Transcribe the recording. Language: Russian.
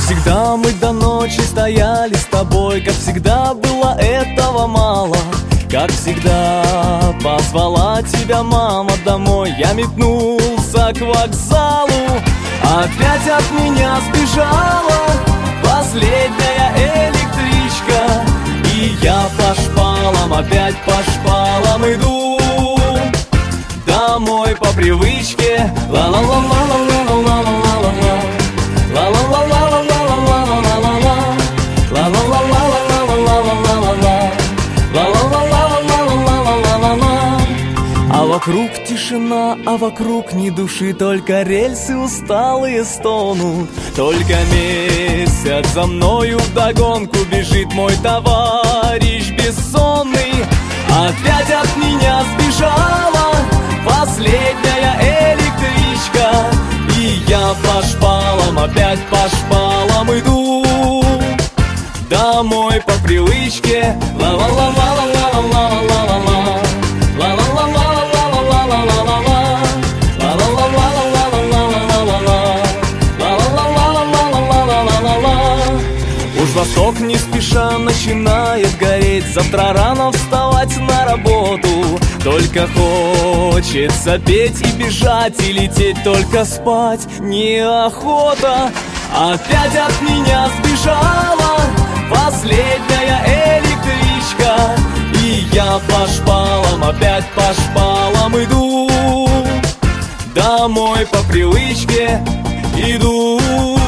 всегда мы до ночи стояли с тобой, как всегда было этого мало. Как всегда позвала тебя мама домой, я метнулся к вокзалу. Опять от меня сбежала последняя электричка, и я по шпалам, опять по шпалам иду домой по привычке. Ла-ла-ла-ла-ла-ла-ла-ла-ла-ла-ла, ла-ла-ла-ла-ла-ла-ла-ла-ла, ла-ла-ла-ла-ла-ла-ла-ла-ла, ла-ла-ла-ла-ла-ла-ла-ла. А вокруг тишина, а вокруг ни души, только рельсы усталые стонут. Только месяц за мною вдогонку бежит мой товарищ бессонный. Опять от меня сбежала последняя электричка, и я по шпалам, опять по шпалам иду домой по привычке. Ла-ла-ла-ла-ла-ла-ла-ла-ла-ла, ла-ла-ла-ла-ла-ла-ла-ла-ла, ла-ла-ла-ла-ла-ла-ла-ла-ла-ла-ла-ла-ла. Уж восток не спеша начинает гореть, завтра рано вставать на работу. Только хочется петь и бежать, и лететь, только спать неохота. Опять от меня сбежала последняя электричка, и я по шпалам, опять по шпалам иду домой по привычке, иду.